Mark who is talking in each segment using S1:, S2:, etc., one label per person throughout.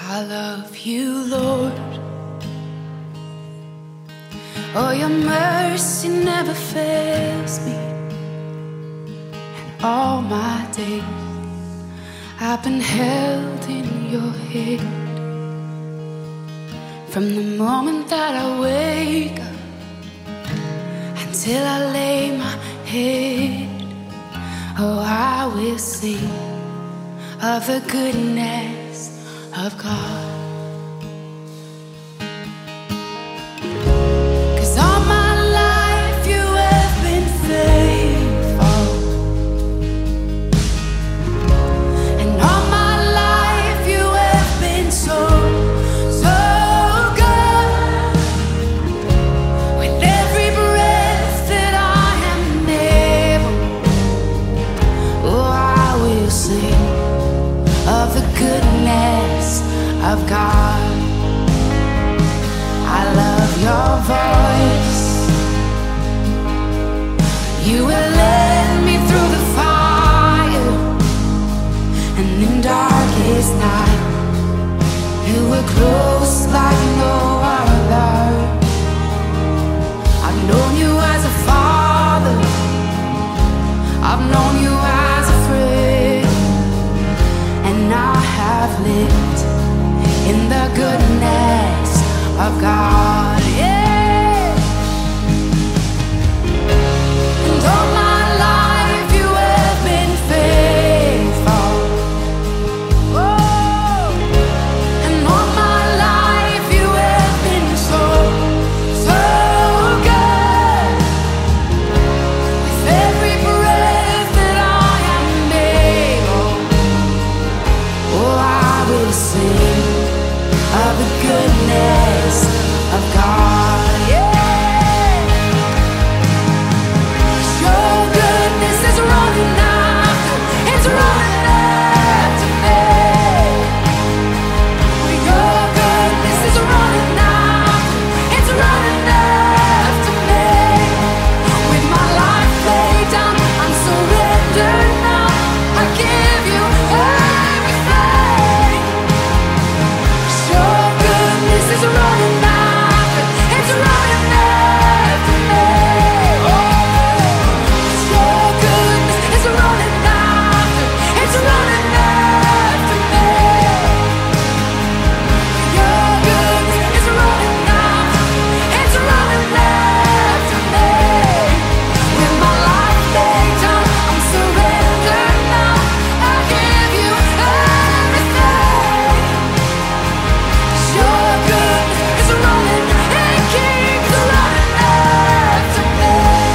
S1: I love you, Lord. Oh, your mercy never fails me. And all my days I've been held in your hand. From the moment that I wake up until I lay my head, oh, I will sing of the goodness of God. 'Cause all my life you have been faithful, and all my life you have been so, so good. With every breath that I am able, oh, I will sing of the goodness of God. I love your voice. You will lead me through the fire, and in darkest night you were close like no other. I've known you as a father, I've known you as a friend, and I have lived in the goodness of God, yeah. And all my life you have been faithful. Oh, and all my life you have been so, so good. With every breath that I am able, oh, I will sing of the goodness of God, yeah. 'Cause your goodness is running after, it's running after me. Your goodness is running after, it's running after me. With my life laid down, I'm surrendered now. I give you everything. 'Cause your goodness is running after, it's running after me. Oh, 'cause your goodness is running after, it's running after me. Your goodness is running after, it's running after me. With my life laid down, I'm surrendered now. I give you everything. 'Cause your goodness is running, it keeps running after me.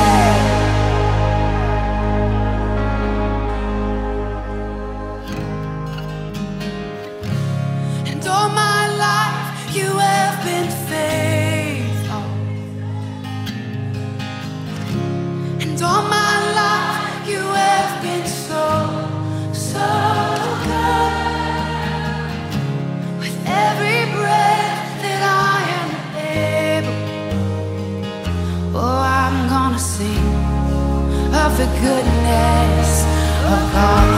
S1: And all my life you have been faithful, and all my life you have been so, so good. With every breath that I am able, oh, I'm gonna sing of the goodness of God.